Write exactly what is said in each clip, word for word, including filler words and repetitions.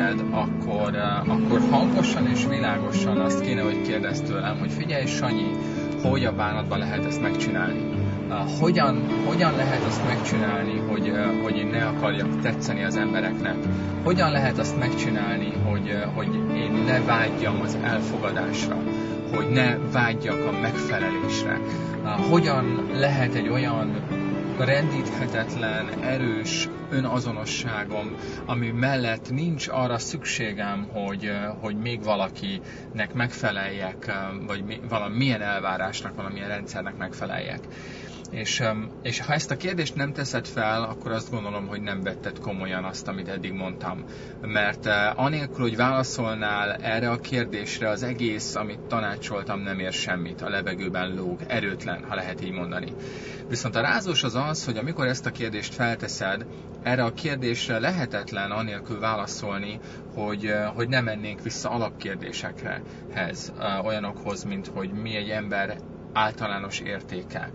neked, akkor, akkor hangosan és világosan azt kéne, hogy kérdezz tőlem, hogy figyelj Sanyi, hogy a bánatban lehet ezt megcsinálni? Hogyan, hogyan lehet azt megcsinálni, hogy, hogy én ne akarjak tetszeni az embereknek? Hogyan lehet azt megcsinálni, hogy, hogy én ne vágyjam az elfogadásra? Hogy ne vágyjak a megfelelésre? Hogyan lehet egy olyan rendíthetetlen, erős önazonosságom, ami mellett nincs arra szükségem, hogy, hogy még valakinek megfeleljek, vagy valamilyen elvárásnak, valamilyen rendszernek megfeleljek. És, és ha ezt a kérdést nem teszed fel, akkor azt gondolom, hogy nem vetted komolyan azt, amit eddig mondtam. Mert anélkül, hogy válaszolnál erre a kérdésre, az egész, amit tanácsoltam, nem ér semmit, a levegőben lóg, erőtlen, ha lehet így mondani. Viszont a rázós az az, hogy amikor ezt a kérdést felteszed, erre a kérdésre lehetetlen anélkül válaszolni, hogy, hogy nem mennénk vissza alapkérdésekhez, olyanokhoz, mint hogy mi egy ember általános értéke,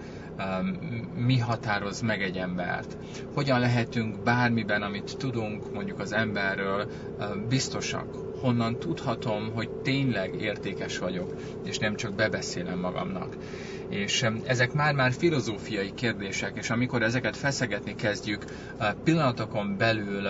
mi határoz meg egy embert, hogyan lehetünk bármiben, amit tudunk mondjuk az emberről, biztosak, honnan tudhatom, hogy tényleg értékes vagyok, és nem csak bebeszélem magamnak. És ezek már-már filozófiai kérdések, és amikor ezeket feszegetni kezdjük, pillanatokon belül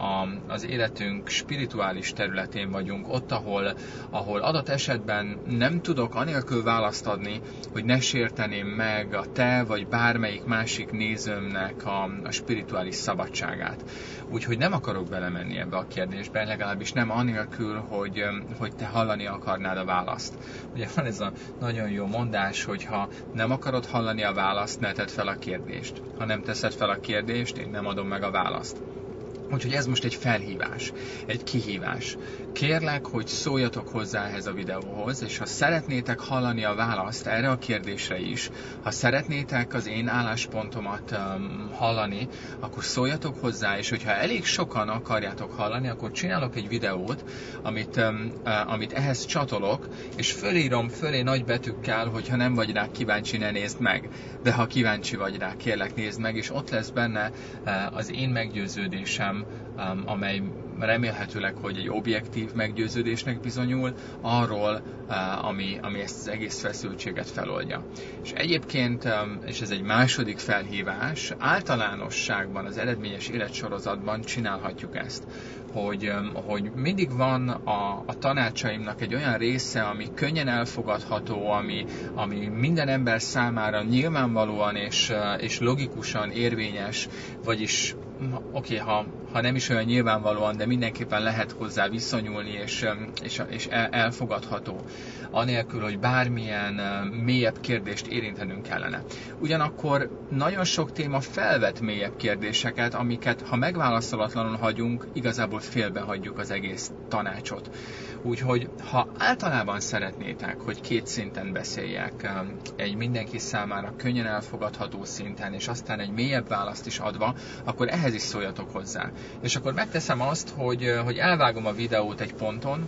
az életünk spirituális területén vagyunk, ott, ahol, ahol adott esetben nem tudok anélkül választ adni, hogy ne sérteném meg a te vagy bármelyik másik nézőmnek a, a spirituális szabadságát. Úgyhogy nem akarok belemenni ebbe a kérdésbe, legalábbis nem anélkül, hogy, hogy te hallani akarnád a választ. Ugye van ez a nagyon jó mondás, hogy ha nem akarod hallani a választ, ne tedd fel a kérdést. Ha nem teszed fel a kérdést, én nem adom meg a választ. Úgyhogy ez most egy felhívás, egy kihívás. Kérlek, hogy szóljatok hozzá ehhez a videóhoz, és ha szeretnétek hallani a választ erre a kérdésre is, ha szeretnétek az én álláspontomat um, hallani, akkor szóljatok hozzá, és hogyha elég sokan akarjátok hallani, akkor csinálok egy videót, amit, um, uh, amit ehhez csatolok, és fölírom fölé nagy betűkkel, hogyha nem vagy rá kíváncsi, ne nézd meg. De ha kíváncsi vagy rá, kérlek nézd meg, és ott lesz benne uh, az én meggyőződésem, Um, amely remélhetőleg, hogy egy objektív meggyőződésnek bizonyul arról, uh, ami, ami ezt az egész feszültséget feloldja. És egyébként, um, és ez egy második felhívás, általánosságban az eredményes életsorozatban csinálhatjuk ezt, hogy, um, hogy mindig van a, a tanácsaimnak egy olyan része, ami könnyen elfogadható, ami, ami minden ember számára nyilvánvalóan és, uh, és logikusan érvényes, vagyis oké, okay, ha, ha nem is olyan nyilvánvalóan, de mindenképpen lehet hozzá viszonyulni, és, és, és elfogadható, anélkül, hogy bármilyen mélyebb kérdést érintenünk kellene. Ugyanakkor nagyon sok téma felvet mélyebb kérdéseket, amiket, ha megválaszolatlanul hagyunk, igazából félbehagyjuk az egész tanácsot. Úgyhogy, ha általában szeretnétek, hogy két szinten beszéljek, egy mindenki számára könnyen elfogadható szinten, és aztán egy mélyebb választ is adva, akkor ehhez is szóljatok hozzá. És akkor megteszem azt, hogy, hogy elvágom a videót egy ponton,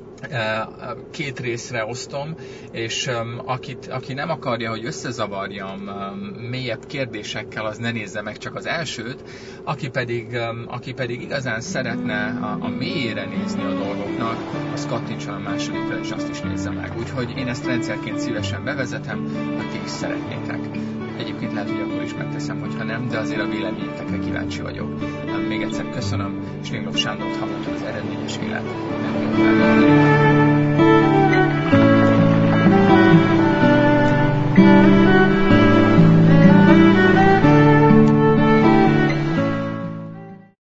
két részre osztom, és akit, aki nem akarja, hogy összezavarjam mélyebb kérdésekkel, az ne nézze meg csak az elsőt, aki pedig, aki pedig igazán szeretne a, a mélyére nézni a dolgoknak, az kattintson a másodikra, és azt is nézze meg. Úgyhogy én ezt rendszerként szívesen bevezetem, hogy ti is szeretnétek. Egyébként lehet, hogy akkor is megteszem, hogyha nem, de azért a véleményetekre kíváncsi vagyok. Még egyszer köszönöm, és Ringlov Sándort hallottam az eredményes élet.